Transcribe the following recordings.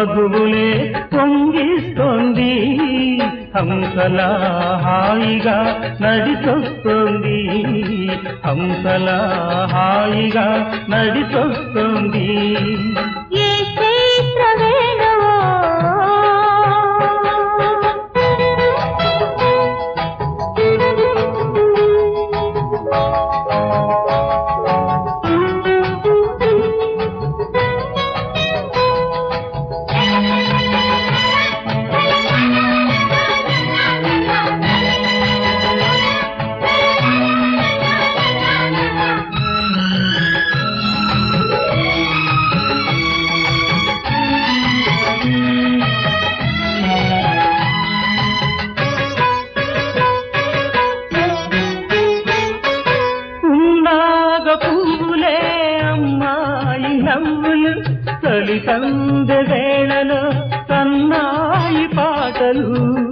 మధువులే పొంగిస్తోంది హంసలా హాయిగా నడిచొస్తోంది హంసలా హాయిగా నడిచొస్తోంది ఏ చైత్ర వేణువో పూలే అమ్మాయి నవ్వులు తొలి సందె వేళలో సన్నాయి పాటలు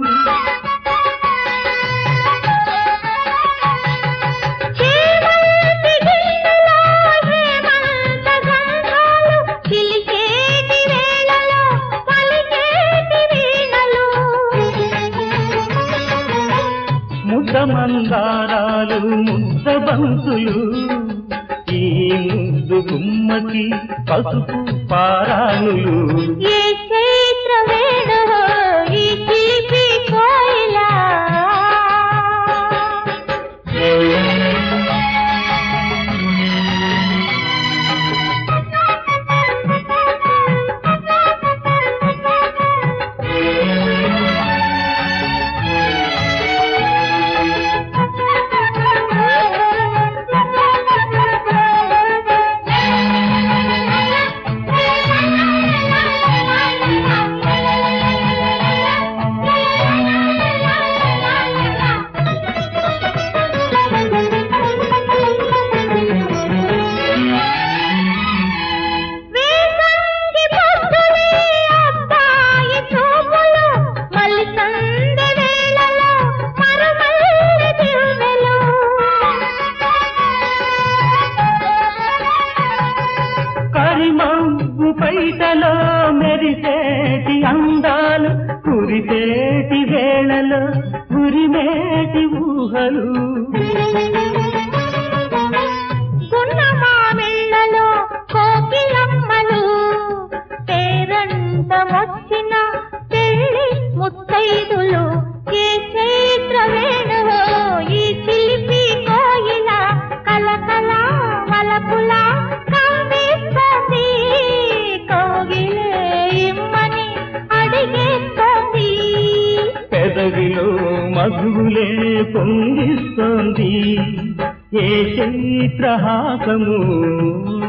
ముద్ద మందారాలు ముద్ద బంతులు ఈ ముద్దు గుమ్మకి పసుపు పారాణులు ఏ చైత్ర వేణువో ఈ చిలిపి కోయిలా పైటలో మెరిసేటి అందాలు కురిసేటి వేళలో ఉరిమేటి ఊహలు గున్నమామిళ్ళలో కోకిలమ్మలు పేరంటమొచ్చిన పెళ్లి ముత్తైదులు ఏ చైత్ర వేణువో ఈ చిలిపి కోయిల కలకల వలపుల కవ్విస్తోంది పెదవిలో మధువులే పొంగిస్తోంది ఏ చైత్రహాసము